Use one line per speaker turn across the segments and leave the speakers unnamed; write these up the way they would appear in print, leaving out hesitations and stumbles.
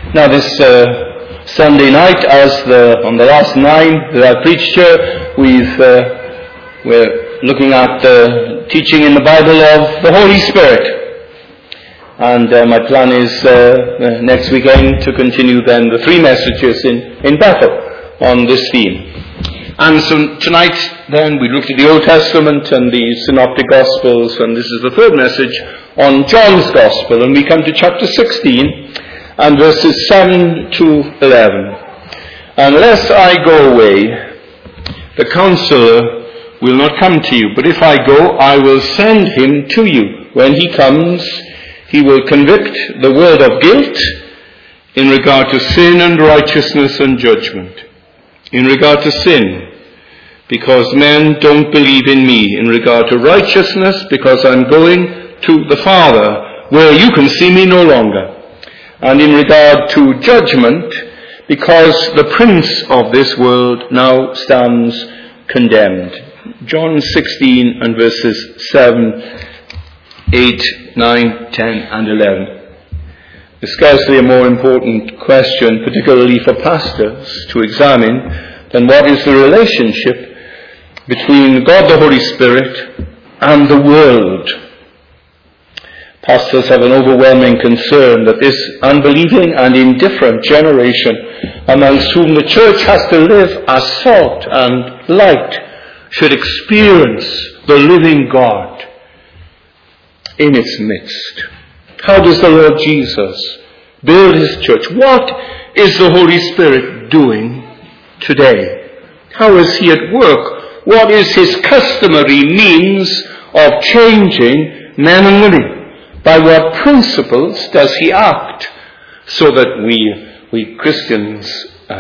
Now this Sunday night, on the last 9 that I preached here, we're looking at the teaching in the Bible of the Holy Spirit. And my plan is next weekend to continue then the 3 messages in Bethel on this theme. And so tonight then we looked at the Old Testament and the Synoptic Gospels, and this is the 3rd message on John's Gospel, and we come to chapter 16 and verses 7 to 11. Unless I go away, the Counselor will not come to you, but if I go, I will send him to you. When he comes, he will convict the world of guilt in regard to sin and righteousness and judgment. In regard to sin, because men don't believe in me. In regard to righteousness, because I'm going to the Father, where you can see me no longer. And in regard to judgment, because the prince of this world now stands condemned. John 16 and verses 7, 8, 9, 10 and 11. There's scarcely a more important question, particularly for pastors, to examine than what is the relationship between God the Holy Spirit and the world. Pastors have an overwhelming concern that this unbelieving and indifferent generation, amongst whom the church has to live as salt and light, should experience the living God in its midst. How does the Lord Jesus build his church? What is the Holy Spirit doing today? How is he at work? What is his customary means of changing men and women? By what principles does he act so that we Christians,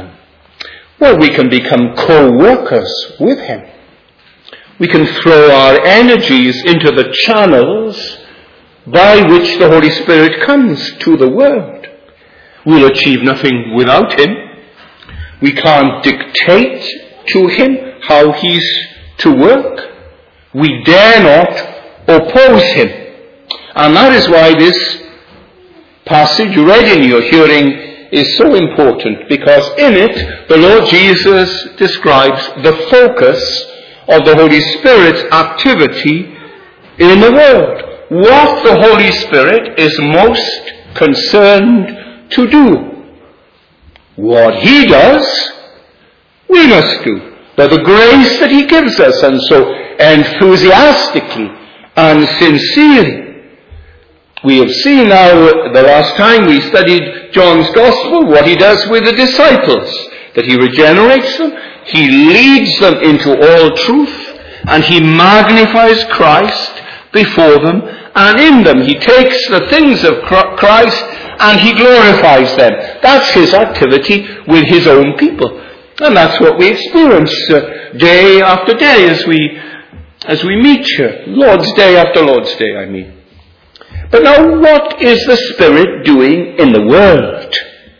we can become co-workers with him? We can throw our energies into the channels by which the Holy Spirit comes to the world. We'll achieve nothing without him. We can't dictate to him how he's to work. We dare not oppose him. And that is why this passage read in your hearing is so important, because in it the Lord Jesus describes the focus of the Holy Spirit's activity in the world. What the Holy Spirit is most concerned to do. What he does, we must do. By the grace that he gives us, and so enthusiastically and sincerely. We have seen now, the last time we studied John's Gospel, what he does with the disciples. That he regenerates them, he leads them into all truth, and he magnifies Christ before them, and in them he takes the things of Christ and he glorifies them. That's his activity with his own people. And that's what we experience day after day as we meet here. Lord's Day after Lord's Day, I mean. But now, what is the Spirit doing in the world?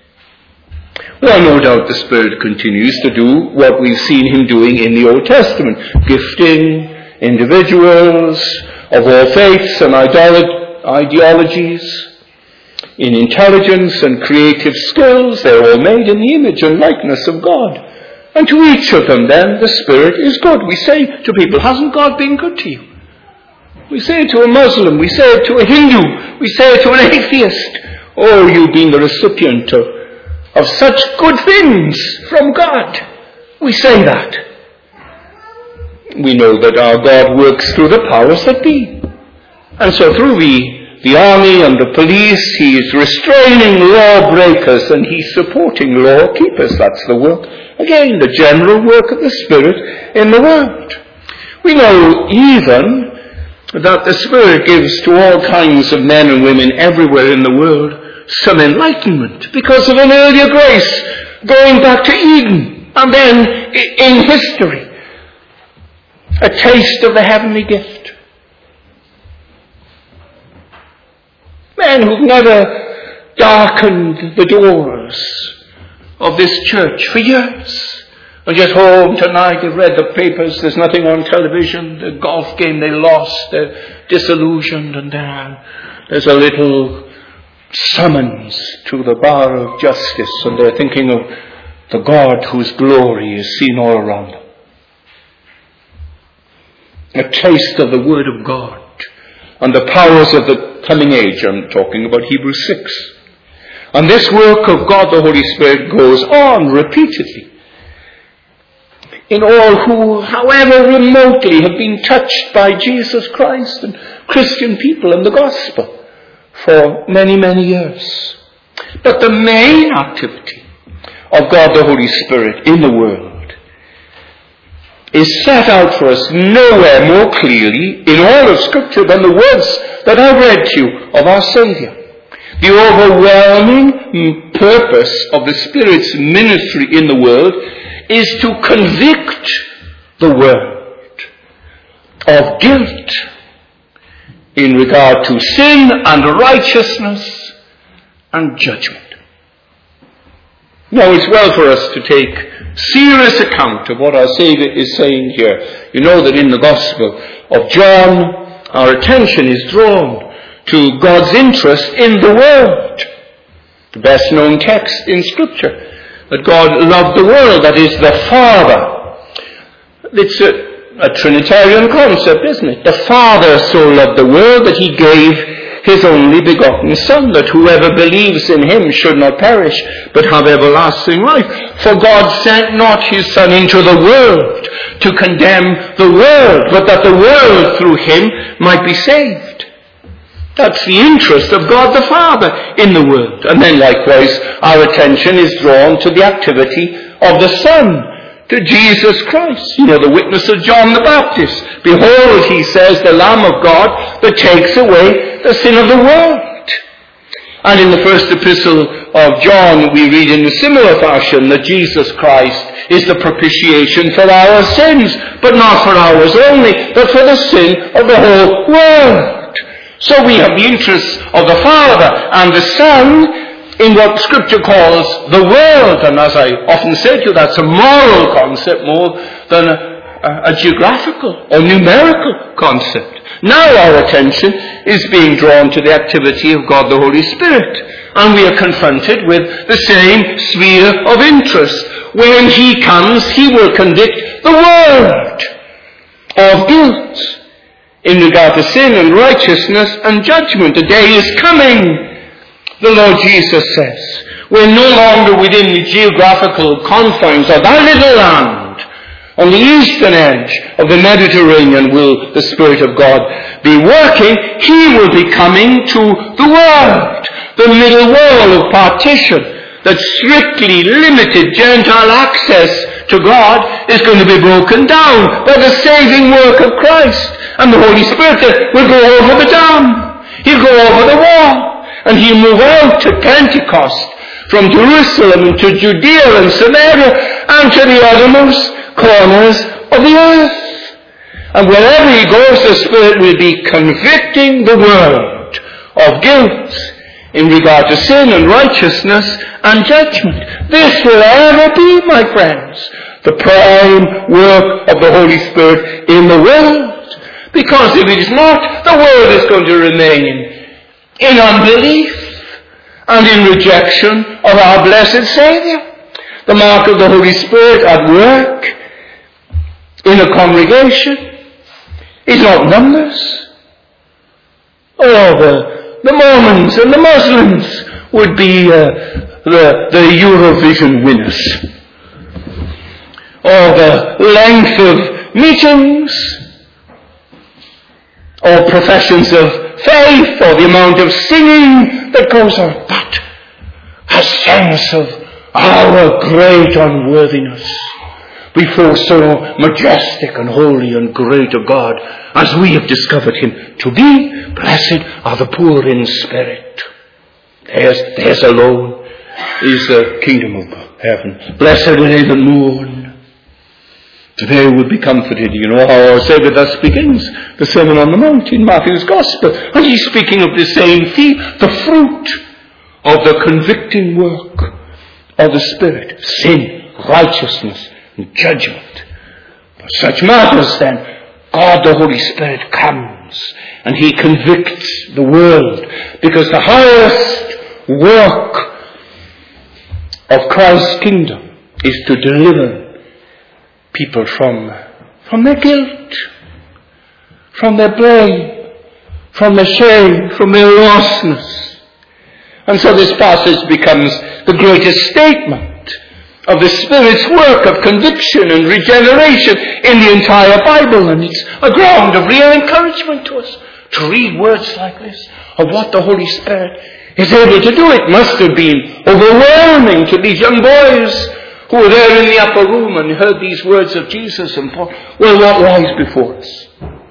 Well, no doubt the Spirit continues to do what we've seen him doing in the Old Testament. Gifting individuals of all faiths and ideologies in intelligence and creative skills. They're all made in the image and likeness of God. And to each of them, then, the Spirit is good. We say to people, hasn't God been good to you? We say it to a Muslim, we say it to a Hindu, we say it to an atheist. Oh, you've been the recipient of such good things from God. We say that. We know that our God works through the powers that be. And so through the army and the police, he is restraining lawbreakers and he's supporting law keepers. That's the work, again, the general work of the Spirit in the world. We know even that the Spirit gives to all kinds of men and women everywhere in the world some enlightenment because of an earlier grace going back to Eden and then in history a taste of the heavenly gift. Men who've never darkened the doors of this church for years. And just home tonight, they've read the papers, there's nothing on television, the golf game they lost, they're disillusioned, and there's a little summons to the bar of justice, and they're thinking of the God whose glory is seen all around them. A taste of the Word of God and the powers of the coming age. I'm talking about Hebrews 6. And this work of God the Holy Spirit goes on repeatedly in all who, however remotely, have been touched by Jesus Christ and Christian people and the gospel for many, many years. But the main activity of God the Holy Spirit in the world is set out for us nowhere more clearly in all of Scripture than the words that I read to you of our Saviour. The overwhelming purpose of the Spirit's ministry in the world is to convict the world of guilt in regard to sin and righteousness and judgment. Now, it's well for us to take serious account of what our Saviour is saying here. You know that in the Gospel of John, our attention is drawn to God's interest in the world. The best known text in Scripture, that God loved the world, that is, the Father. It's a Trinitarian concept, isn't it? The Father so loved the world that he gave his only begotten Son, that whoever believes in him should not perish, but have everlasting life. For God sent not his Son into the world to condemn the world, but that the world through him might be saved. That's the interest of God the Father in the world. And then likewise, our attention is drawn to the activity of the Son, to Jesus Christ. You know the witness of John the Baptist. Behold, he says, the Lamb of God that takes away the sin of the world. And in the first epistle of John, we read in a similar fashion that Jesus Christ is the propitiation for our sins, but not for ours only, but for the sin of the whole world. So we have the interests of the Father and the Son in what Scripture calls the world. And as I often say to you, that's a moral concept more than a geographical or numerical concept. Now our attention is being drawn to the activity of God the Holy Spirit. And we are confronted with the same sphere of interest. When he comes, he will convict the world of guilt in regard to sin and righteousness and judgment. The day is coming, the Lord Jesus says, we're no longer within the geographical confines of that little land. On the eastern edge of the Mediterranean will the Spirit of God be working. He will be coming to the world. The middle wall of partition that strictly limited Gentile access to God is going to be broken down by the saving work of Christ. And the Holy Spirit will go over the dam. He'll go over the wall. And he'll move out to Pentecost from Jerusalem to Judea and Samaria and to the uttermost corners of the earth. And wherever he goes, the Spirit will be convicting the world of guilt in regard to sin and righteousness and judgment. This will ever be, my friends, the prime work of the Holy Spirit in the world. Because if it is not, the world is going to remain in unbelief and in rejection of our blessed Saviour. The mark of the Holy Spirit at work in a congregation is not numbers. Oh, the Mormons and the Muslims would be the Eurovision winners. Or the length of meetings, or professions of faith, or the amount of singing that goes on. But a sense of our great unworthiness before so majestic and holy and great a God as we have discovered him to be. Blessed are the poor in spirit. Theirs alone is the kingdom of heaven. Blessed are they that mourn. They will be comforted. You know how our Saviour thus begins the Sermon on the Mount in Matthew's Gospel. And he's speaking of the same theme, the fruit of the convicting work of the Spirit. Sin, righteousness, and judgment. For such matters then, God the Holy Spirit comes and he convicts the world. Because the highest work of Christ's kingdom is to deliver people from their guilt, from their blame, from their shame, from their lostness. And so this passage becomes the greatest statement of the Spirit's work of conviction and regeneration in the entire Bible. And it's a ground of real encouragement to us to read words like this of what the Holy Spirit is able to do. It must have been overwhelming to these young boys who were there in the upper room and heard these words of Jesus and thought, well, what lies before us?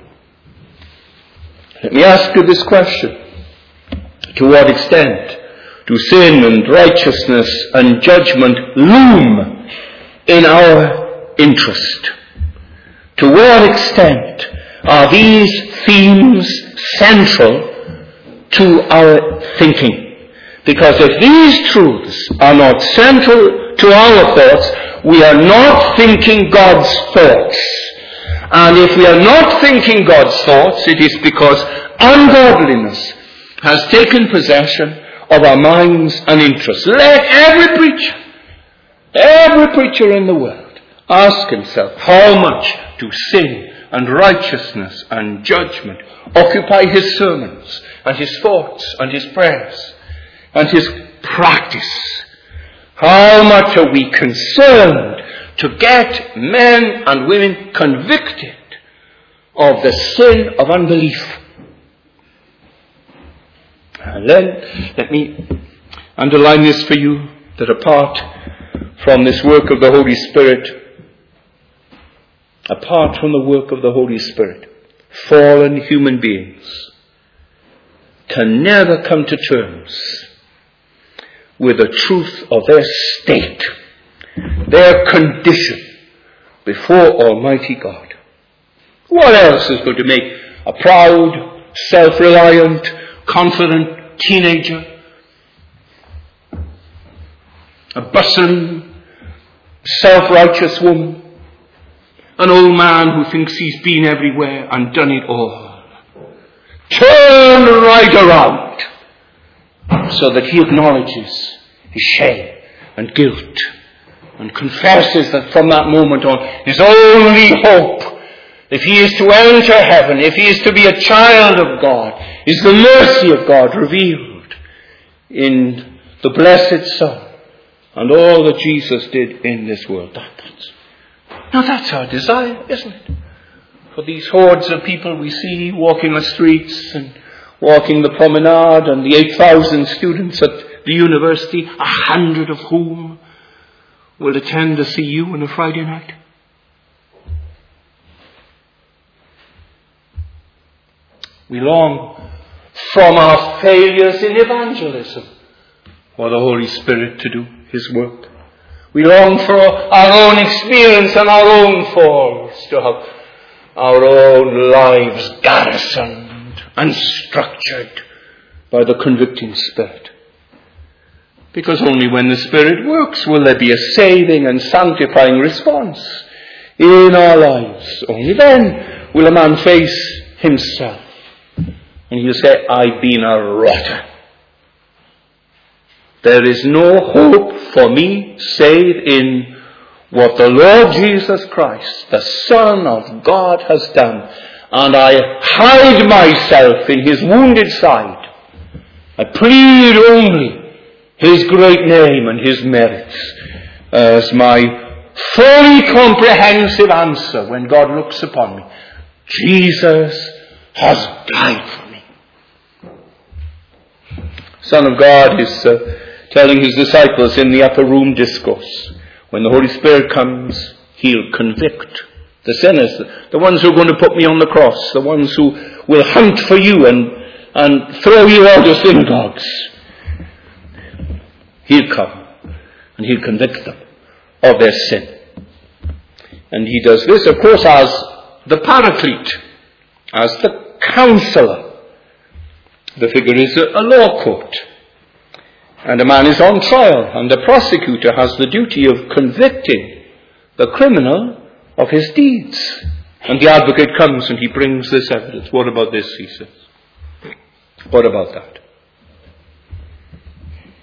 Let me ask you this question. To what extent do sin and righteousness and judgment loom in our interest? To what extent are these themes central to our thinking? Because if these truths are not central to our thoughts, we are not thinking God's thoughts. And if we are not thinking God's thoughts, it is because ungodliness has taken possession of our minds and interests. Let every preacher in the world ask himself, how much do sin and righteousness and judgment occupy his sermons and his thoughts and his prayers and his practice? How much are we concerned to get men and women convicted of the sin of unbelief? And then, let me underline this for you, that apart from this work of the Holy Spirit, fallen human beings can never come to terms with the truth of their state, their condition before Almighty God. What else is going to make a proud, self-reliant, confident teenager, a bustling, self-righteous woman, an old man who thinks he's been everywhere and done it all, turn right around so that he acknowledges his shame and guilt and confesses that from that moment on his only hope, if he is to enter heaven, if he is to be a child of God, is the mercy of God revealed in the blessed Son and all that Jesus did in this world. That's our desire, isn't it? For these hordes of people we see walking the streets and walking the promenade, and the 8,000 students at the university, 100 of whom will attend to see you on a Friday night. We long from our failures in evangelism for the Holy Spirit to do His work. We long for our own experience and our own falls, to have our own lives garrisoned and structured by the convicting Spirit. Because only when the Spirit works will there be a saving and sanctifying response in our lives. Only then will a man face himself and he'll say, I've been a rotter. There is no hope for me save in what the Lord Jesus Christ, the Son of God, has done. And I hide myself in His wounded side. I plead only His great name and His merits as my fully comprehensive answer when God looks upon me. Jesus has died for me. Son of God is telling His disciples in the upper room discourse, when the Holy Spirit comes, He'll convict the sinners, the ones who are going to put me on the cross, the ones who will hunt for you and throw you out of synagogues. He'll come and He'll convict them of their sin. And He does this, of course, as the Paraclete, as the counselor. The figure is a law court. And a man is on trial, and the prosecutor has the duty of convicting the criminal of his deeds. And the advocate comes and he brings this evidence. What about this, he says? What about that?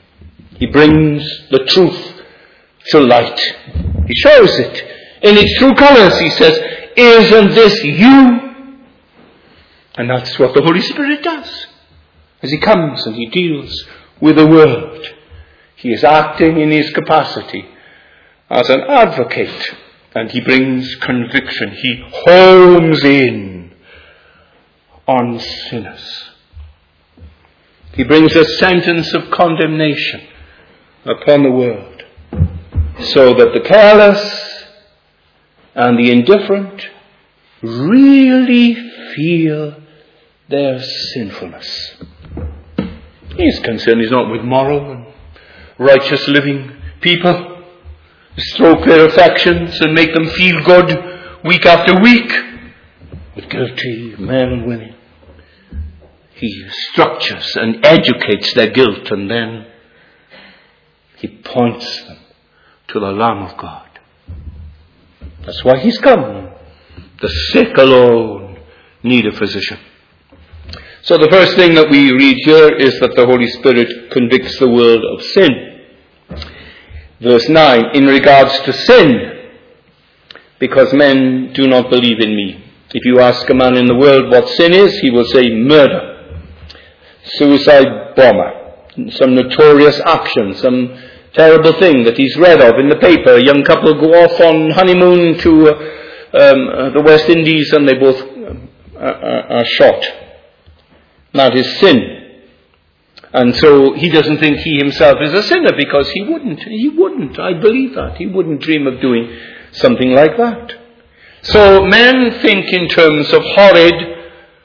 He brings the truth to light. He shows it in its true colors. He says, isn't this you? And that's what the Holy Spirit does. As he comes and he deals with the world, he is acting in his capacity as an advocate, and he brings conviction. He homes in on sinners. He brings a sentence of condemnation upon the world, so that the careless and the indifferent really feel their sinfulness. His concern is not with moral and righteous living people, stroke their affections and make them feel good week after week, with guilty men and women. He structures and educates their guilt, and then he points them to the Lamb of God. That's why he's come. The sick alone need a physician. So the first thing that we read here is that the Holy Spirit convicts the world of sin. Verse 9, in regards to sin, because men do not believe in me. If you ask a man in the world what sin is, he will say murder, suicide bomber, some notorious action, some terrible thing that he's read of in the paper. A young couple go off on honeymoon to the West Indies and they both are shot. That is sin. And so he doesn't think he himself is a sinner, because he wouldn't, I believe that. He wouldn't dream of doing something like that. So men think in terms of horrid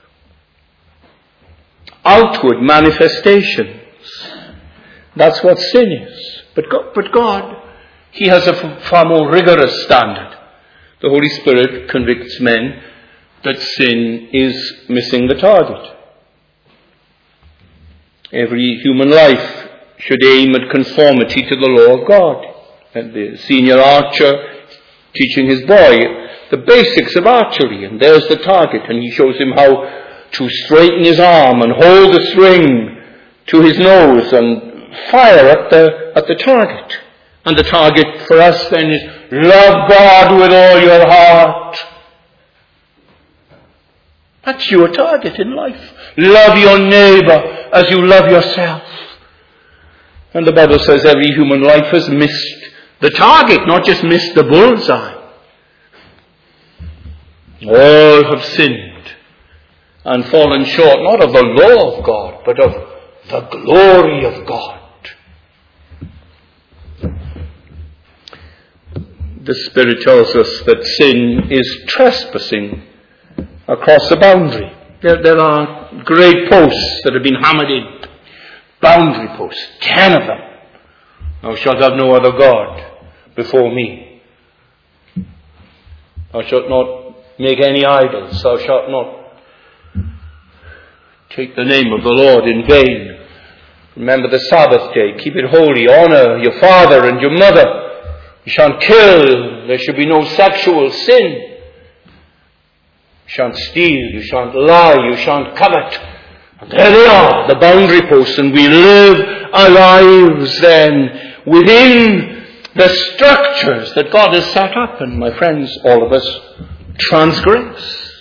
outward manifestations. That's what sin is. But God, he has a far more rigorous standard. The Holy Spirit convicts men that sin is missing the target. Every human life should aim at conformity to the law of God. And the senior archer teaching his boy the basics of archery, and there's the target, and he shows him how to straighten his arm and hold the string to his nose and fire at the target. And the target for us then is love God with all your heart. That's your target in life. Love your neighbor as you love yourself. And the Bible says every human life has missed the target, not just missed the bullseye. All have sinned and fallen short, not of the law of God, but of the glory of God. The Spirit tells us that sin is trespassing across the boundary. There are great posts that have been hammered in. Boundary posts, 10 of them. Thou shalt have no other God before me. Thou shalt not make any idols. Thou shalt not take the name of the Lord in vain. Remember the Sabbath day. Keep it holy. Honor your father and your mother. You shan't kill. There should be no sexual sin. You shan't steal. You shan't lie. You shan't covet. And there they are, the boundary posts, and we live our lives then within the structures that God has set up. And my friends, all of us transgress.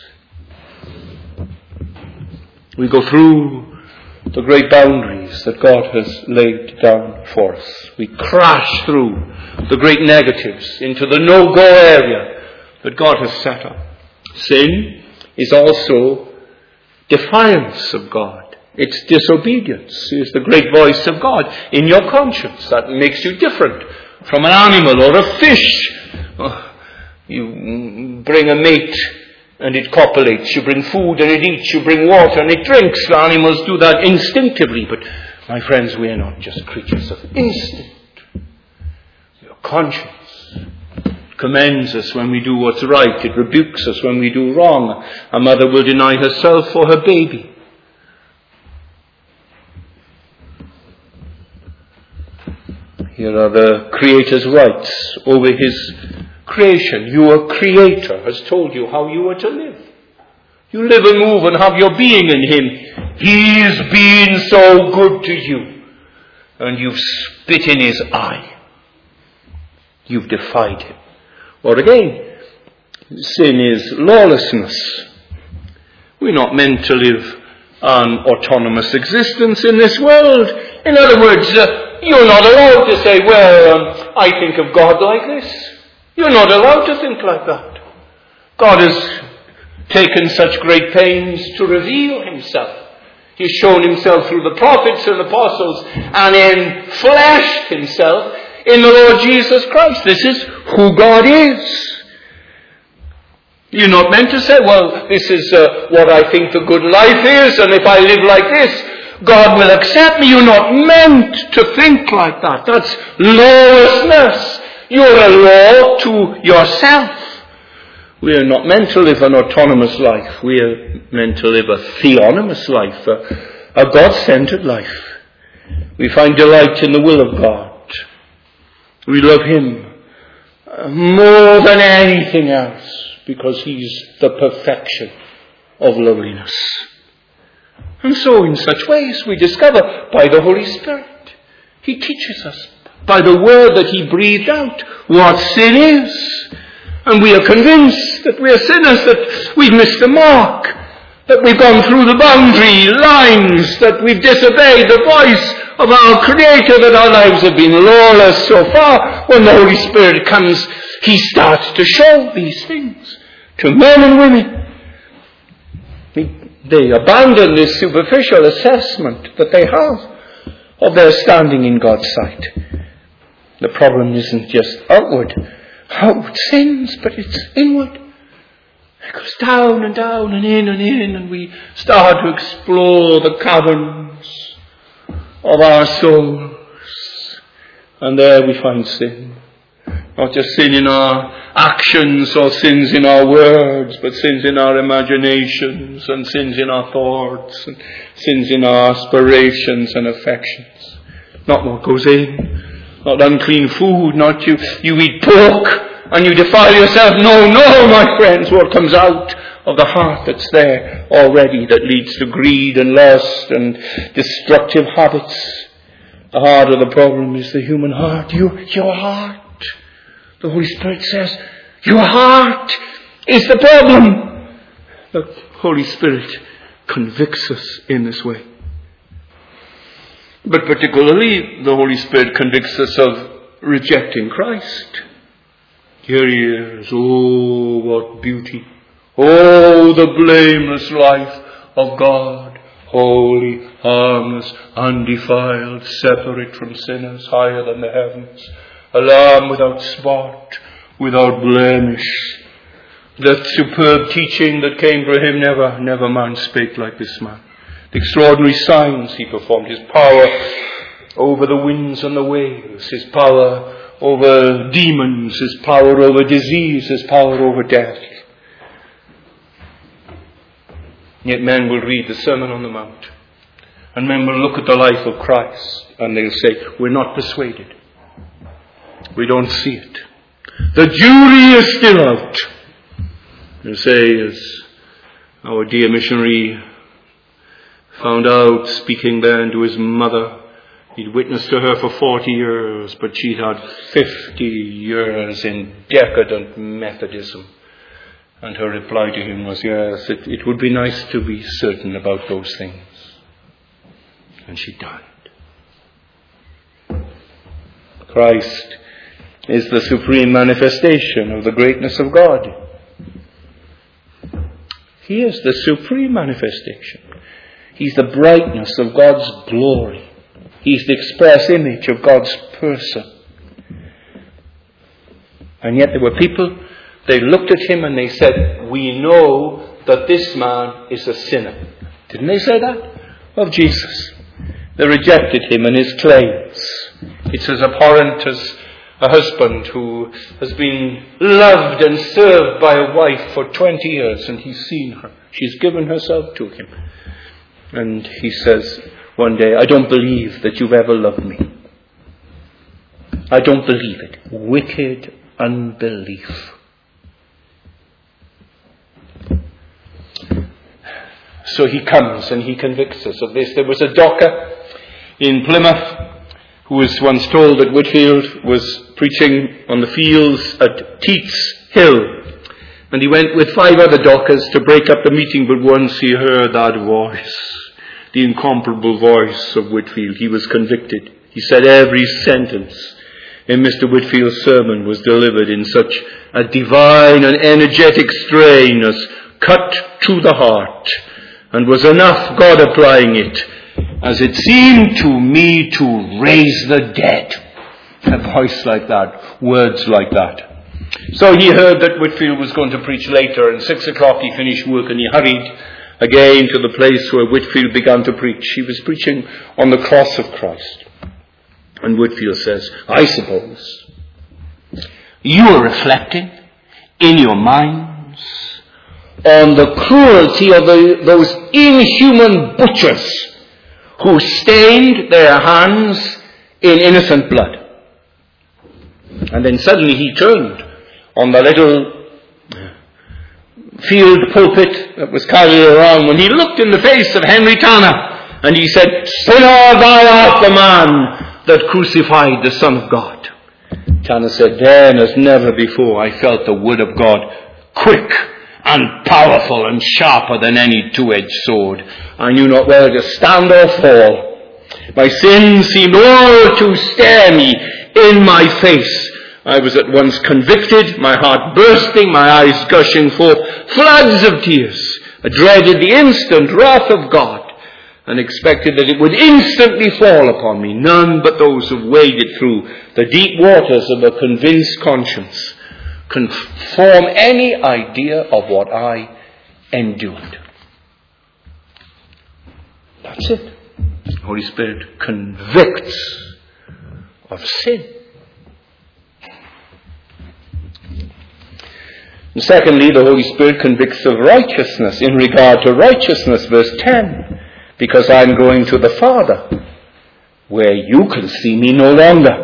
We go through the great boundaries that God has laid down for us. We crash through the great negatives into the no-go area that God has set up. Sin is also defiance of God. It's disobedience. It's the great voice of God in your conscience that makes you different from an animal or a fish. You bring a mate and it copulates. You bring food and it eats. You bring water and it drinks. The animals do that instinctively. But my friends, we are not just creatures of instinct. Your conscience commends us when we do what's right. It rebukes us when we do wrong. A mother will deny herself for her baby. Here are the Creator's rights over His creation. Your Creator has told you how you are to live. You live and move and have your being in Him. He's been so good to you. and you've spit in his eye. You've defied him. Or again, sin is lawlessness. We're not meant to live an autonomous existence in this world. In other words, you're not allowed to say, well, I think of God like this. You're not allowed to think like that. God has taken such great pains to reveal himself. He's shown himself through the prophets and apostles, and then fleshed himself in the Lord Jesus Christ. This is who God is. You're not meant to say, well, this is what I think the good life is, and if I live like this, God will accept me. You're not meant to think like that. That's lawlessness. You're a law to yourself. We are not meant to live an autonomous life. We are meant to live a theonomous life, a God-centered life. We find delight in the will of God. We love him more than anything else because he's the perfection of loveliness. And so in such ways we discover by the Holy Spirit, he teaches us by the word that he breathed out what sin is. And we are convinced that we are sinners, that we've missed the mark, that we've gone through the boundary lines, that we've disobeyed the voice of our Creator, that our lives have been lawless so far. When the Holy Spirit comes, he starts to show these things to men and women. They abandon this superficial assessment that they have of their standing in God's sight. The problem isn't just outward sins, but it's inward. It goes down and down and in, and we start to explore the caverns of our souls. And there we find sin. Not just sin in our actions or sins in our words, but sins in our imaginations and sins in our thoughts and sins in our aspirations and affections. Not what goes in. Not unclean food, not you eat pork and you defile yourself. No, my friends, what comes out of the heart that's there already that leads to greed and lust and destructive habits. The heart of the problem is the human heart, your heart. The Holy Spirit says, your heart is the problem. The Holy Spirit convicts us in this way. But particularly, the Holy Spirit convicts us of rejecting Christ. Here he is. Oh, what beauty. Oh, the blameless life of God. Holy, harmless, undefiled, separate from sinners, higher than the heavens. A lamb without spot, without blemish. That superb teaching that came for him, never man spake like this man. The extraordinary signs he performed, his power over the winds and the waves, his power over demons, his power over disease, his power over death. Yet men will read the Sermon on the Mount, and men will look at the life of Christ, and they'll say, we're not persuaded. We don't see it. The jury is still out. They'll say, as our dear missionary found out, speaking then to his mother, he'd witnessed to her for 40 years, but she'd had 50 years in decadent Methodism. And her reply to him was, yes, it would be nice to be certain about those things. And she died. Christ is the supreme manifestation of the greatness of God. He is the supreme manifestation. He's the brightness of God's glory. He's the express image of God's person. And yet there were people, they looked at him and they said, we know that this man is a sinner. Didn't they say that? Of Jesus. They rejected him and his claims. It's as abhorrent as a husband who has been loved and served by a wife for 20 years and he's seen her. She's given herself to him. And he says one day, I don't believe that you've ever loved me. I don't believe it. Wicked unbelief. So he comes and he convicts us of this. There was a docker in Plymouth who was once told that Whitefield was preaching on the fields at Teats Hill, and he went with 5 other dockers to break up the meeting, but once he heard that voice, the incomparable voice of Whitefield, he was convicted. He said every sentence in Mr. Whitefield's sermon was delivered in such a divine and energetic strain as cut to the heart, and was enough, God applying it, as it seemed to me to raise the dead. A voice like that, words like that. So he heard that Whitefield was going to preach later, and 6 o'clock he finished work and he hurried again to the place where Whitefield began to preach. He was preaching on the cross of Christ. And Whitefield says, I suppose you are reflecting in your minds on the cruelty of those inhuman butchers who stained their hands in innocent blood. And then suddenly he turned on the little field pulpit that was carried around when he looked in the face of Henry Tanner, and he said, Sinner, thou art the man that crucified the Son of God. Tanner said, then as never before I felt the word of God quick and powerful and sharper than any two-edged sword. I knew not whether to stand or fall. My sins seemed all to stare me in my face. I was at once convicted, my heart bursting, my eyes gushing forth floods of tears. I dreaded the instant wrath of God and expected that it would instantly fall upon me. None but those who waded through the deep waters of a convinced conscience can form any idea of what I endured. That's it. The Holy Spirit convicts of sin. And secondly, the Holy Spirit convicts of righteousness. In regard to righteousness, verse 10, because I'm going to the Father, where you can see me no longer.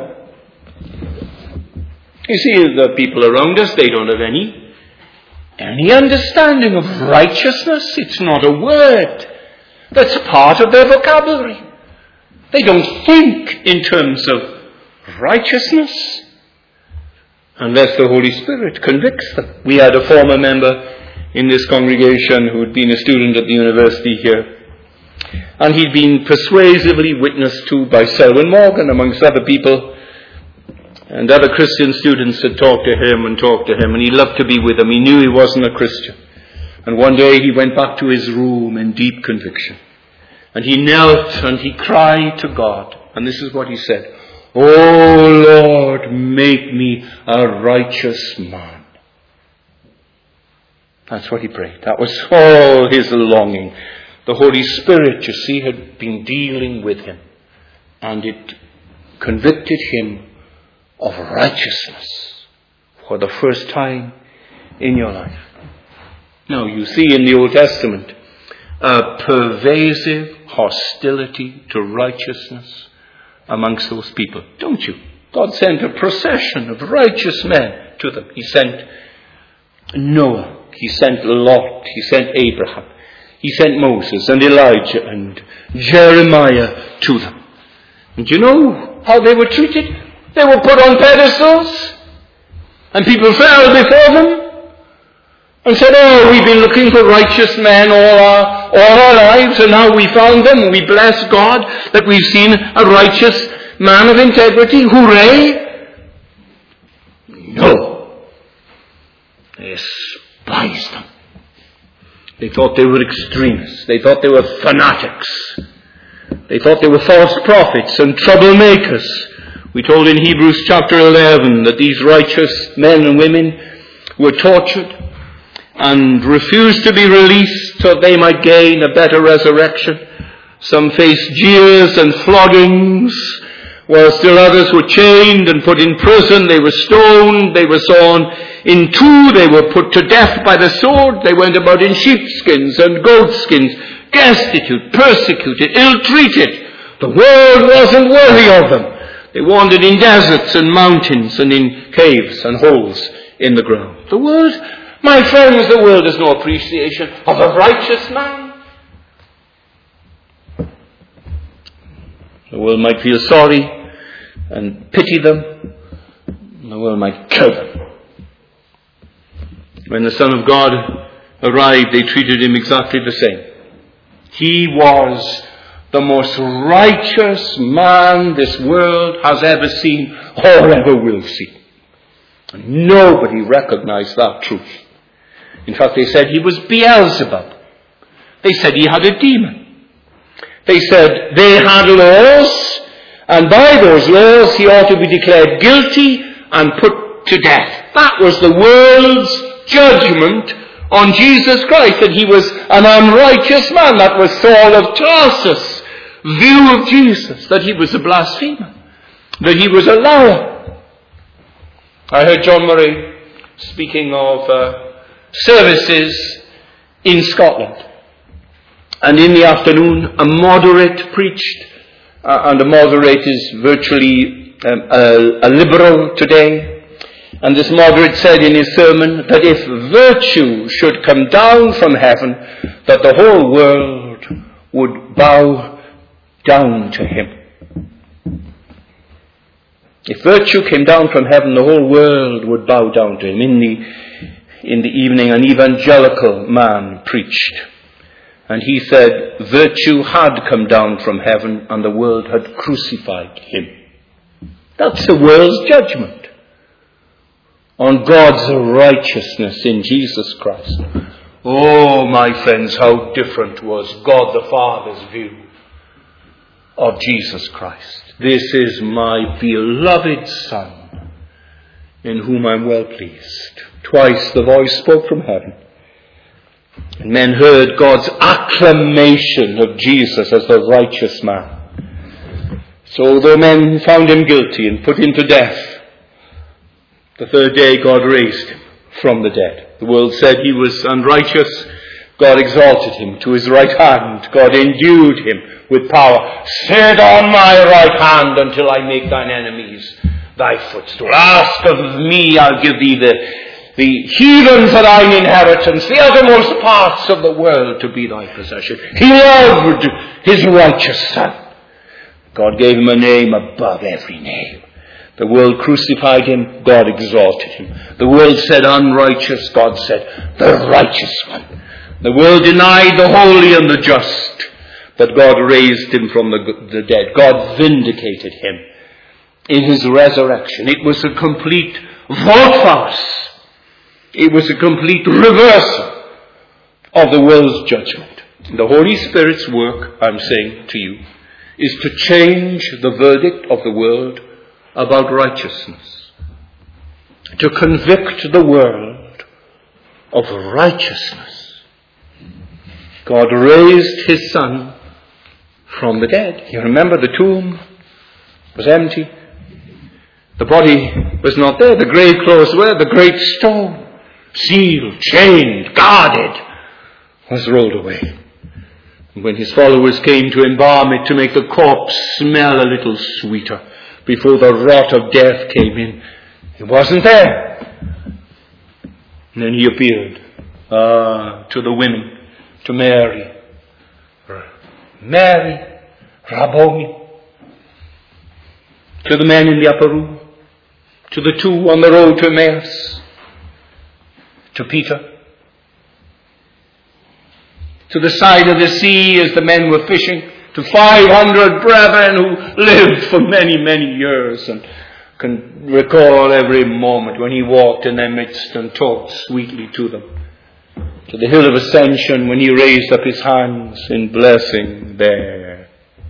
You see, the people around us, they don't have any understanding of righteousness. It's not a word that's part of their vocabulary. They don't think in terms of righteousness unless the Holy Spirit convicts them. We had a former member in this congregation who had been a student at the university here, and he'd been persuasively witnessed to by Selwyn Morgan, amongst other people, and other Christian students had talked to him, and he loved to be with them. He knew he wasn't a Christian. And one day he went back to his room in deep conviction, and he knelt and he cried to God, and this is what he said, "Oh Lord, make me a righteous man." That's what he prayed. That was all his longing. The Holy Spirit, you see, had been dealing with him, and it convicted him of righteousness for the first time in your life. Now, you see in the Old Testament a pervasive hostility to righteousness amongst those people, don't you? God sent a procession of righteous men to them. He sent Noah, he sent Lot, he sent Abraham, he sent Moses and Elijah and Jeremiah to them. And you know how they were treated? They were put on pedestals, and people fell before them and said, "Oh, we've been looking for righteous men all our lives, and now we found them. We bless God that we've seen a righteous man of integrity. Hooray!" No. They despised them. They thought they were extremists. They thought they were fanatics. They thought they were false prophets and troublemakers. We told in Hebrews chapter 11 that these righteous men and women were tortured and refused to be released so they might gain a better resurrection. Some faced jeers and floggings, while still others were chained and put in prison. They were stoned, they were sawn in two, they were put to death by the sword. They went about in sheepskins and goatskins, destitute, persecuted, ill-treated. The world wasn't worthy of them. They wandered in deserts and mountains and in caves and holes in the ground. The world, my friends, the world has no appreciation of a righteous man. The world might feel sorry and pity them, the world might kill them. When the Son of God arrived, they treated him exactly the same. He was the most righteous man this world has ever seen or ever will see. And nobody recognized that truth. In fact, they said he was Beelzebub. They said he had a demon. They said they had laws, and by those laws he ought to be declared guilty and put to death. That was the world's judgment on Jesus Christ, that he was an unrighteous man. That was Saul of Tarsus' view of Jesus, that he was a blasphemer, that he was a liar. I heard John Murray speaking of services in Scotland. And in the afternoon, a moderate preached, and a moderate is virtually a liberal today. And this moderate said in his sermon that if virtue should come down from heaven, that the whole world would bow down to him. If virtue came down from heaven, the whole world would bow down to him. In the evening, an evangelical man preached. And he said, virtue had come down from heaven and the world had crucified him. That's the world's judgment on God's righteousness in Jesus Christ. Oh, my friends, how different was God the Father's view of Jesus Christ. This is my beloved Son, in whom I'm well pleased. Twice the voice spoke from heaven, and men heard God's acclamation of Jesus as the righteous man. So though men found him guilty and put him to death, the third day God raised him from the dead. The world said he was unrighteous. God exalted him to his right hand. God endued him with power. Sit on my right hand until I make thine enemies thy footstool. Ask of me, I'll give thee the heathen for thine inheritance, the uttermost parts of the world to be thy possession. He loved his righteous Son. God gave him a name above every name. The world crucified him, God exalted him. The world said unrighteous, God said the righteous one. The world denied the holy and the just, but God raised him from the dead. God vindicated him in his resurrection. It was a complete volte-face. It was a complete reversal of the world's judgment. The Holy Spirit's work, I'm saying to you, is to change the verdict of the world about righteousness, to convict the world of righteousness. God raised his Son from the dead. You remember the tomb was empty. The body was not there. The grave clothes were. The great stone, sealed, chained, guarded, was rolled away. And when his followers came to embalm it, to make the corpse smell a little sweeter, before the rot of death came in, he wasn't there. And then he appeared to the women, to Mary. Mary, Rabboni. To the men in the upper room. To the two on the road to Emmaus. To Peter. To the side of the sea as the men were fishing. To 500 brethren who lived for many, many years and can recall every moment when he walked in their midst and talked sweetly to them. To the hill of Ascension when he raised up his hands in blessing there.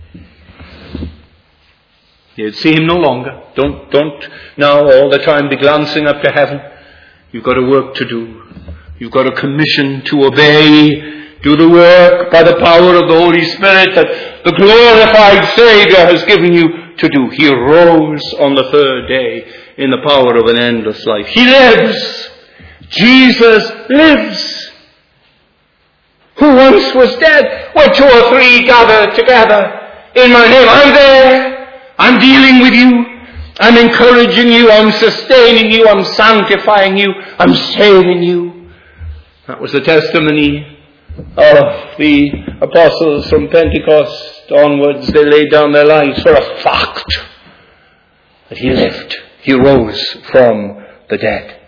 You'd see him no longer. Don't now all the time be glancing up to heaven. You've got a work to do. You've got a commission to obey. Do the work by the power of the Holy Spirit that the glorified Saviour has given you to do. He rose on the third day in the power of an endless life. He lives. Jesus lives. Who once was dead, where 2 or 3 gathered together in my name. I'm there. I'm dealing with you. I'm encouraging you. I'm sustaining you. I'm sanctifying you. I'm saving you. That was the testimony of the apostles from Pentecost onwards. They laid down their lives for a fact. that he lived. He rose from the dead.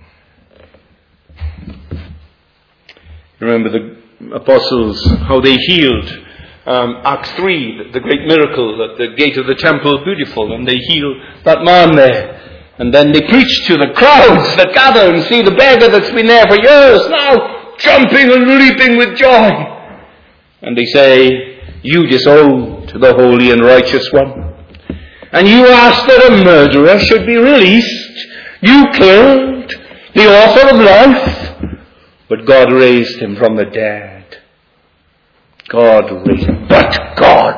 Remember the apostles, how they healed. Acts 3, the great miracle at the gate of the temple, beautiful, and they healed that man there. And then they preach to the crowds that gather and see the beggar that's been there for years now jumping and leaping with joy. And they say, you disowned the holy and righteous one. And you asked that a murderer should be released. You killed the author of life. But God raised him from the dead. God raised him. But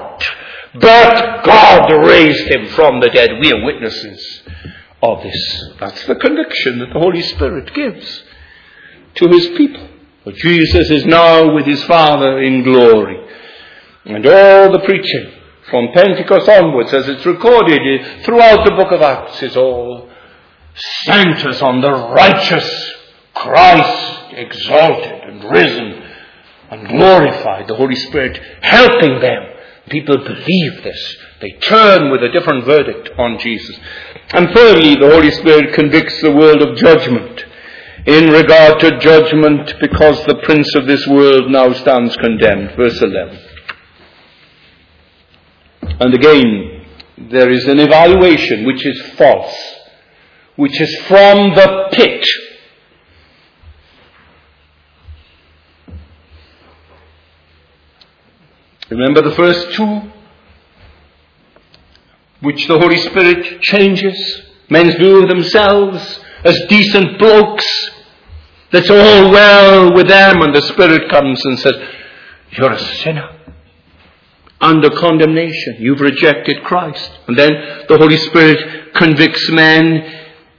God raised him from the dead. We are witnesses of this. That's the conviction that the Holy Spirit gives to his people. But Jesus is now with his Father in glory. And all the preaching from Pentecost onwards, as it's recorded throughout the book of Acts, is all centers on the righteous Christ, exalted and risen and glorified. The Holy Spirit helping them. People believe this. They turn with a different verdict on Jesus. And thirdly, the Holy Spirit convicts the world of judgment. In regard to judgment, because the prince of this world now stands condemned. Verse 11. And again, there is an evaluation which is false, which is from the pit. Remember the first two, which the Holy Spirit changes. Men's view of themselves as decent blokes. That's all well with them, and the Spirit comes and says, you're a sinner. Under condemnation. You've rejected Christ. And then the Holy Spirit convicts men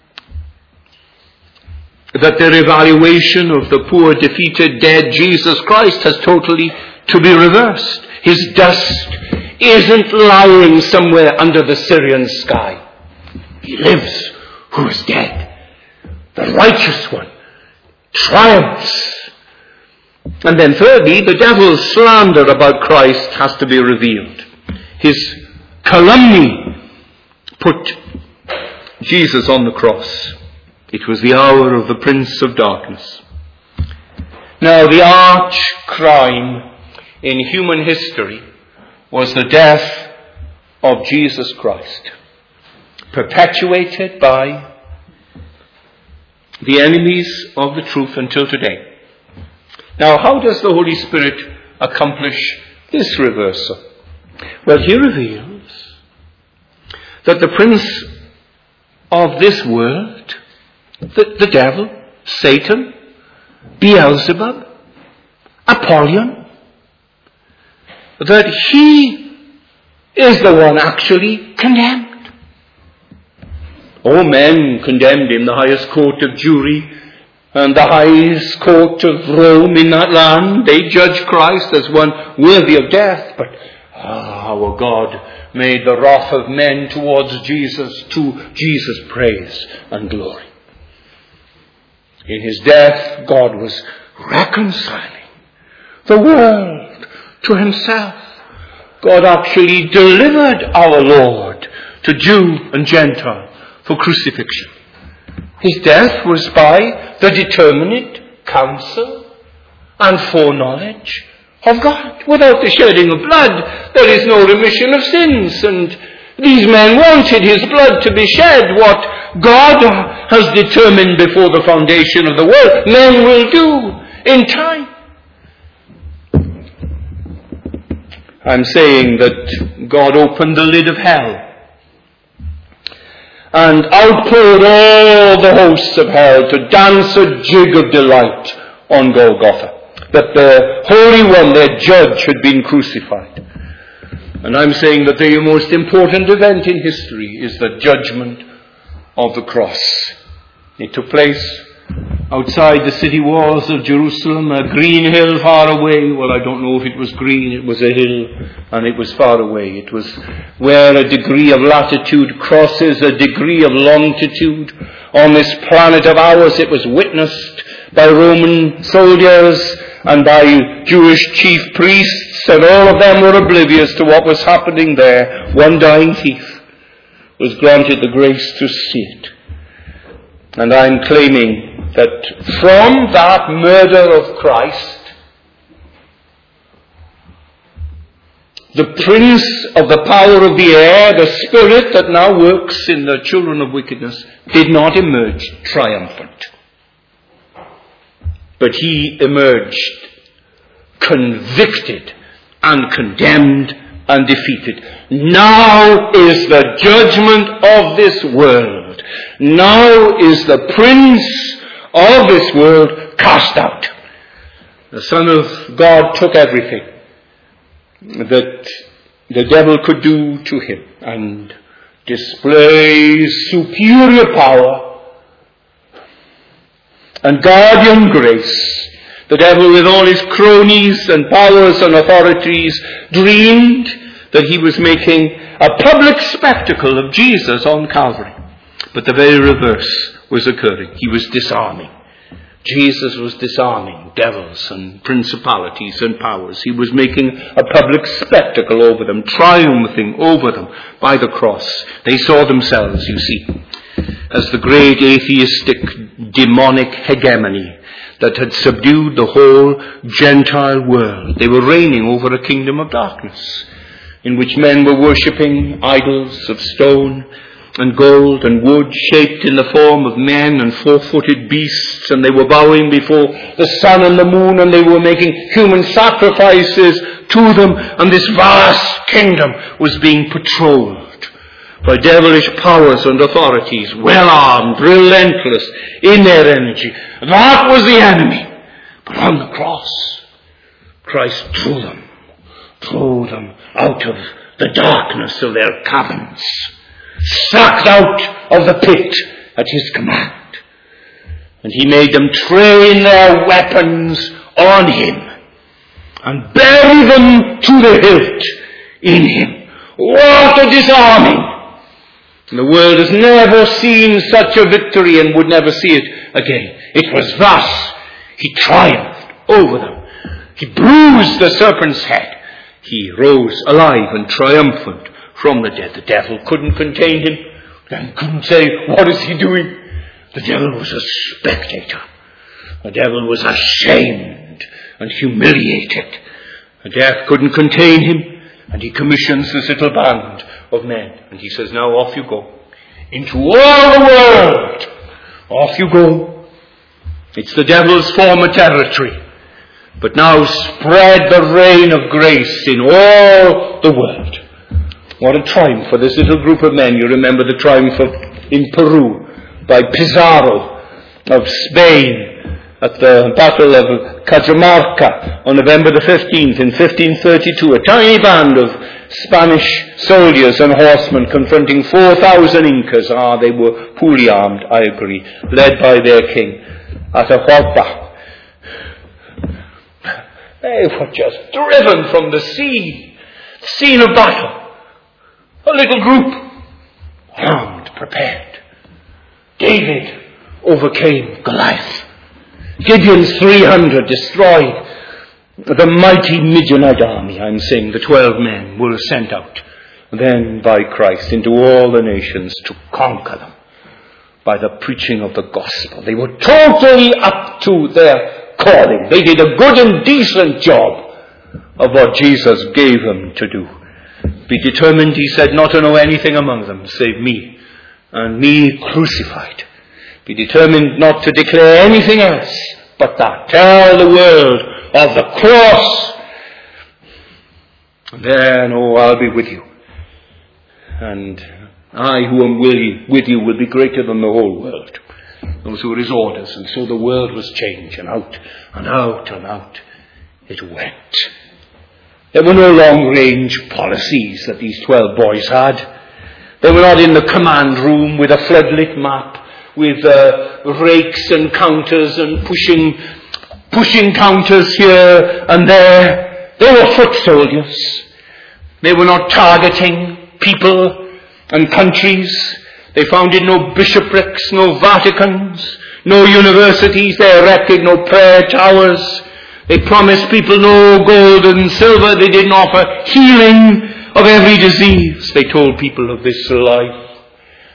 that their evaluation of the poor, defeated, dead Jesus Christ has totally to be reversed. His dust isn't lying somewhere under the Syrian sky. He lives who is dead. The righteous one triumphs. And then thirdly, the devil's slander about Christ has to be revealed. His calumny put Jesus on the cross. It was the hour of the Prince of Darkness. Now, the arch crime in human history was the death of Jesus Christ, perpetuated by the enemies of the truth until today. Now, how does the Holy Spirit accomplish this reversal? Well, he reveals that the prince of this world, the devil, Satan, Beelzebub, Apollyon, that he is the one actually condemned. All men condemned him, the highest court of Jewry and the highest court of Rome in that land. They judged Christ as one worthy of death. But our God made the wrath of men towards Jesus to Jesus' praise and glory. In his death, God was reconciling the world to himself. God actually delivered our Lord to Jew and Gentile for crucifixion. His death was by the determinate counsel and foreknowledge of God. Without the shedding of blood, there is no remission of sins. And these men wanted his blood to be shed. What God has determined before the foundation of the world, men will do in time. I'm saying that God opened the lid of hell and outpoured all the hosts of hell to dance a jig of delight on Golgotha. That the Holy One, their judge, had been crucified. And I'm saying that the most important event in history is the judgment of the cross. It took place outside the city walls of Jerusalem, a green hill far away. Well, I don't know if it was green, it was a hill, and it was far away. It was where a degree of latitude crosses a degree of longitude. On this planet of ours, it was witnessed by Roman soldiers and by Jewish chief priests, and all of them were oblivious to what was happening there. One dying thief was granted the grace to see it. And I'm claiming that from that murder of Christ, the prince of the power of the air, the spirit that now works in the children of wickedness, did not emerge triumphant. But he emerged convicted and condemned and defeated. Now is the judgment of this world. Now is the prince of this world cast out. The Son of God took everything that the devil could do to him and displays superior power and guardian grace. The devil, with all his cronies and powers and authorities, dreamed that he was making a public spectacle of Jesus on Calvary. But the very reverse was occurring. He was disarming. Jesus was disarming devils and principalities and powers. He was making a public spectacle over them, triumphing over them by the cross. They saw themselves, you see, as the great atheistic demonic hegemony that had subdued the whole Gentile world. They were reigning over a kingdom of darkness in which men were worshipping idols of stone and gold and wood shaped in the form of men and four-footed beasts, and they were bowing before the sun and the moon, and they were making human sacrifices to them, and this vast kingdom was being patrolled by devilish powers and authorities, well-armed, relentless in their energy. That was the enemy. But on the cross, Christ drew them out of the darkness of their caverns, sucked out of the pit at his command. And he made them train their weapons on him and bury them to the hilt in him. What a disarming! The world has never seen such a victory and would never see it again. It was thus he triumphed over them. He bruised the serpent's head. He rose alive and triumphant from the dead. The devil couldn't contain him and couldn't say, what is he doing? The devil was a spectator. The devil was ashamed and humiliated. The death couldn't contain him. And he commissions this little band of men. And he says, now off you go. Into all the world. Off you go. It's the devil's former territory. But now spread the reign of grace in all the world. What a triumph for this little group of men. You remember the triumph in Peru by Pizarro of Spain at the Battle of Cajamarca on November the 15th in 1532. A tiny band of Spanish soldiers and horsemen confronting 4,000 Incas. They were poorly armed, I agree, led by their king, Atahualpa. They were just driven from the scene of battle. A little group, armed, prepared. David overcame Goliath. Gideon's 300 destroyed the mighty Midianite army. I'm saying the 12 men were sent out then by Christ into all the nations to conquer them by the preaching of the gospel. They were totally up to their calling. They did a good and decent job of what Jesus gave them to do. Be determined, he said, not to know anything among them save me and me crucified. Be determined not to declare anything else but that. Tell the world of the cross. And then, I'll be with you. And I who am with you will be greater than the whole world. Those were his orders. And so the world was changed, and out and out and out it went. There were no long-range policies that these 12 boys had. They were not in the command room with a floodlit map, with rakes and counters and pushing counters here and there. They were foot soldiers. They were not targeting people and countries. They founded no bishoprics, no Vaticans, no universities. They erected no prayer towers. They promised people no gold and silver. They didn't offer healing of every disease. They told people of this life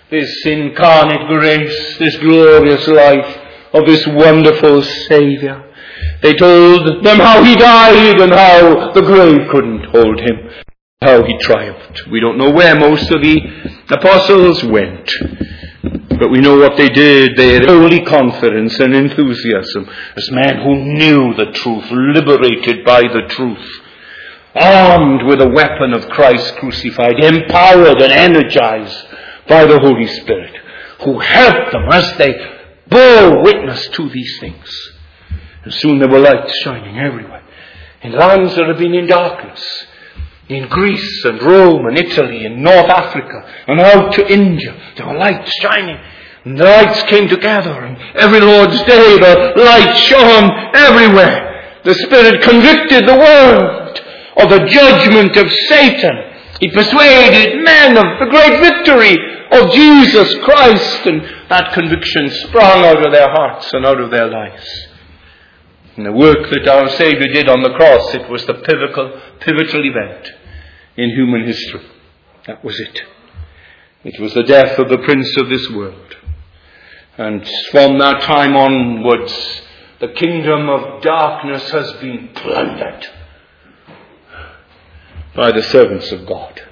this incarnate grace, this glorious life of this wonderful Saviour. They told them how he died and how the grave couldn't hold him, how he triumphed. We don't know where most of the apostles went, but we know what they did. They had holy confidence and enthusiasm as men who knew the truth, liberated by the truth, armed with the weapon of Christ crucified, empowered and energized by the Holy Spirit, who helped them as they bore witness to these things. And soon there were lights shining everywhere, in lands that had been in darkness, in Greece and Rome and Italy and North Africa and out to India. There were lights shining, and the lights came together, and every Lord's Day the light shone everywhere. The Spirit convicted the world of the judgment of Satan. He persuaded men of the great victory of Jesus Christ, and that conviction sprang out of their hearts and out of their lives. And the work that our Saviour did on the cross, it was the pivotal event in human history. That was it. It was the death of the prince of this world. And from that time onwards, the kingdom of darkness has been plundered by the servants of God.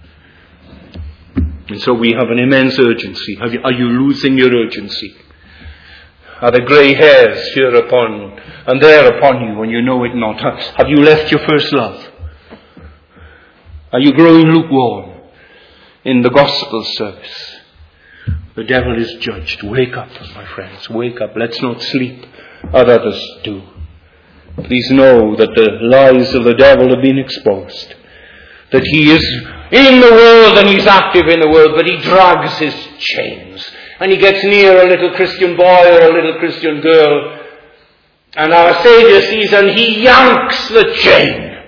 And so we have an immense urgency. Are you losing your urgency? Are the grey hairs here upon and there upon you when you know it not? Have you left your first love? Are you growing lukewarm in the gospel service? The devil is judged. Wake up, my friends. Wake up. Let's not sleep as others do. Please know that the lies of the devil have been exposed. That he is in the world and he's active in the world, but he drags his chains. And he gets near a little Christian boy or a little Christian girl, and our Saviour sees and he yanks the chain.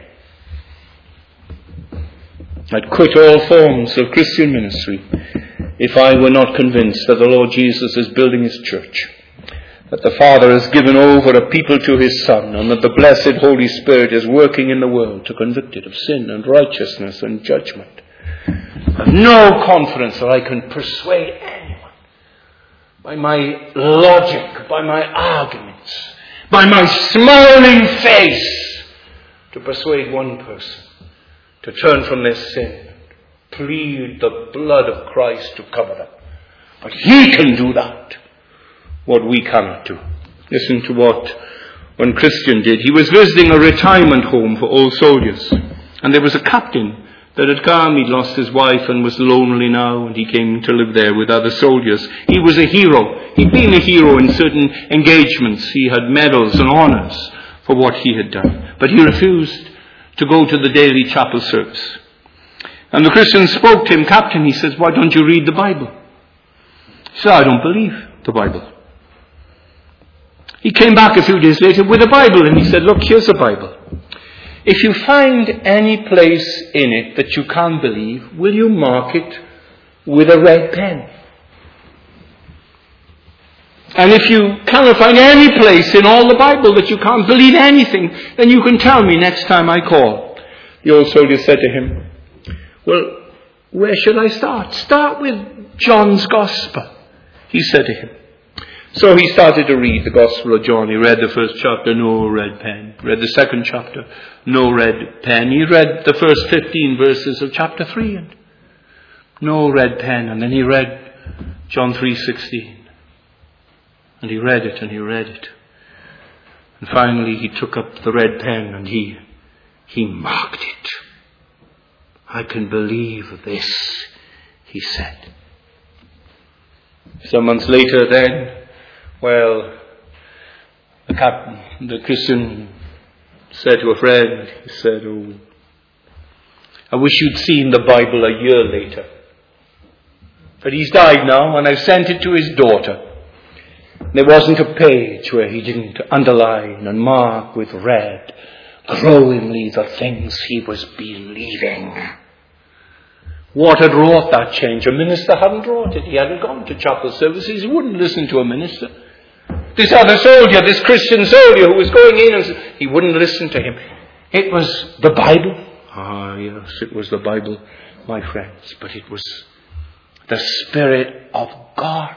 I'd quit all forms of Christian ministry if I were not convinced that the Lord Jesus is building his church, that the Father has given over a people to his Son, and that the blessed Holy Spirit is working in the world to convict it of sin and righteousness and judgment. I have no confidence that I can persuade anyone by my logic, by my arguments, by my smiling face, to persuade one person to turn from their sin, plead the blood of Christ to cover them. But he can do that, what we cannot do. Listen to what one Christian did. He was visiting a retirement home for old soldiers, and there was a captain that had come. He'd lost his wife and was lonely now, and he came to live there with other soldiers. He was a hero. He'd been a hero in certain engagements. He had medals and honours for what he had done. But he refused to go to the daily chapel service. And the Christian spoke to him. Captain, he says, why don't you read the Bible? He said, I don't believe the Bible. He came back a few days later with a Bible, and he said, look, here's a Bible. If you find any place in it that you can't believe, will you mark it with a red pen? And if you cannot find any place in all the Bible that you can't believe anything, then you can tell me next time I call. The old soldier said to him, well, where should I start? Start with John's Gospel, he said to him. So he started to read the Gospel of John. He read the first chapter, no red pen. Read the second chapter, no red pen. He read the first 15 verses of chapter 3, and no red pen. And then he read John 3:16. And he read it, and he read it. And finally he took up the red pen and he marked it. I can believe this, he said. Some months later then, well, the Christian said to a friend, he said, oh, I wish you'd seen the Bible a year later. But he's died now, and I've sent it to his daughter. There wasn't a page where he didn't underline and mark with red growingly the things he was believing. What had wrought that change? A minister hadn't wrought it. He hadn't gone to chapel services. He wouldn't listen to a minister. This other soldier, this Christian soldier who was going in, and he wouldn't listen to him. It was the Bible. Ah, yes, it was the Bible, my friends. But it was the Spirit of God.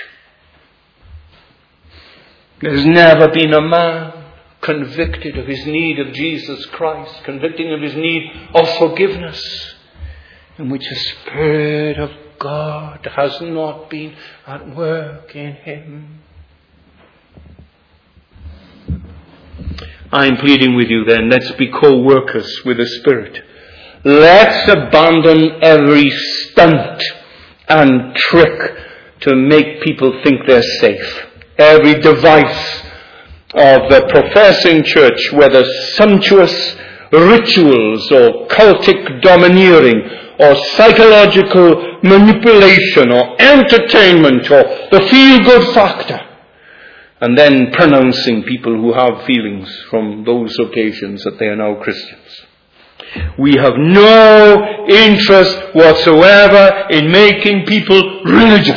There's never been a man convicted of his need of Jesus Christ, convicting of his need of forgiveness, in which the Spirit of God has not been at work in him. I'm pleading with you then, let's be co-workers with the Spirit. Let's abandon every stunt and trick to make people think they're safe. Every device of the professing church, whether sumptuous rituals or cultic domineering or psychological manipulation or entertainment or the feel-good factor, and then pronouncing people who have feelings from those occasions that they are now Christians. We have no interest whatsoever in making people religious.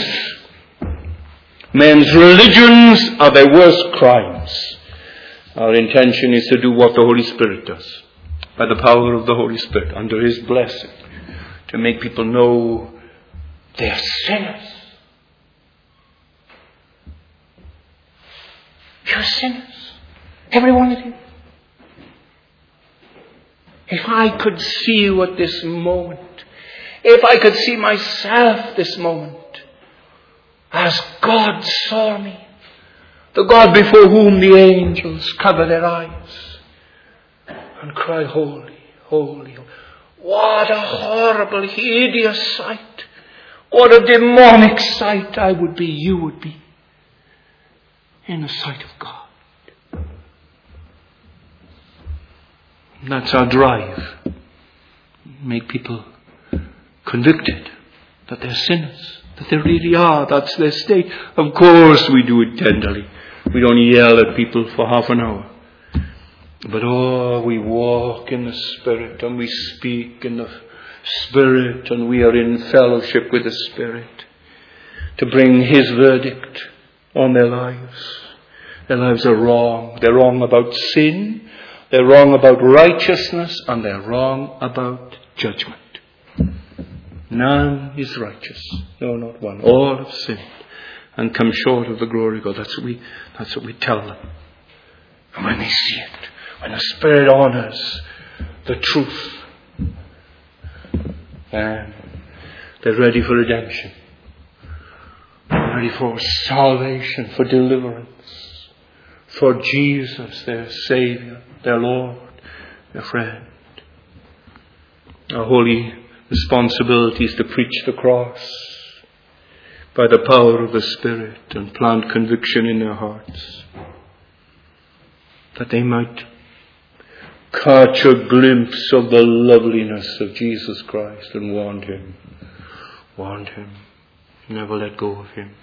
Men's religions are their worst crimes. Our intention is to do what the Holy Spirit does, by the power of the Holy Spirit, under His blessing, to make people know they are sinners. You're sinners, every one of you. If I could see you at this moment, if I could see myself this moment, as God saw me, the God before whom the angels cover their eyes and cry, holy, holy. What a horrible, hideous sight. What a demonic sight I would be, you would be, in the sight of God. And that's our drive. Make people convicted that they're sinners, that they really are. That's their state. Of course we do it tenderly. We don't yell at people for half an hour. But we walk in the Spirit and we speak in the Spirit and we are in fellowship with the Spirit to bring His verdict on their lives. Their lives are wrong. They're wrong about sin. They're wrong about righteousness. And they're wrong about judgment. None is righteous. No, not one. All have sinned and come short of the glory of God. That's what we tell them. And when they see it, when the Spirit honors the truth, then they're ready for redemption. They're ready for salvation, for deliverance, for Jesus, their Saviour, their Lord, their friend. Our holy responsibility is to preach the cross by the power of the Spirit and plant conviction in their hearts, that they might catch a glimpse of the loveliness of Jesus Christ and want Him, never let go of Him.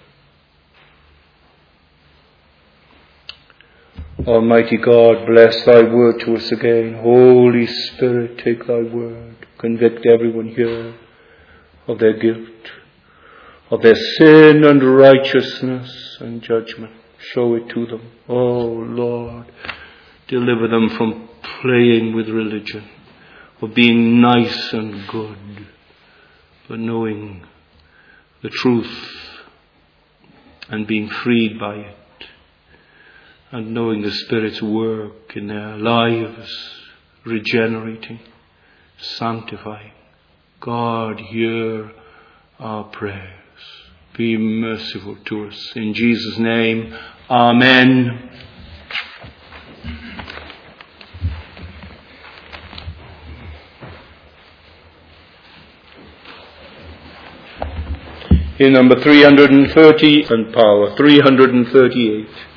Almighty God, bless Thy word to us again. Holy Spirit, take Thy word. Convict everyone here of their guilt, of their sin and righteousness and judgment. Show it to them. Oh Lord, deliver them from playing with religion, of being nice and good, but knowing the truth and being freed by it, and knowing the Spirit's work in their lives, regenerating, sanctifying. God, hear our prayers. Be merciful to us. In Jesus' name, Amen. In number 330 and power, 338.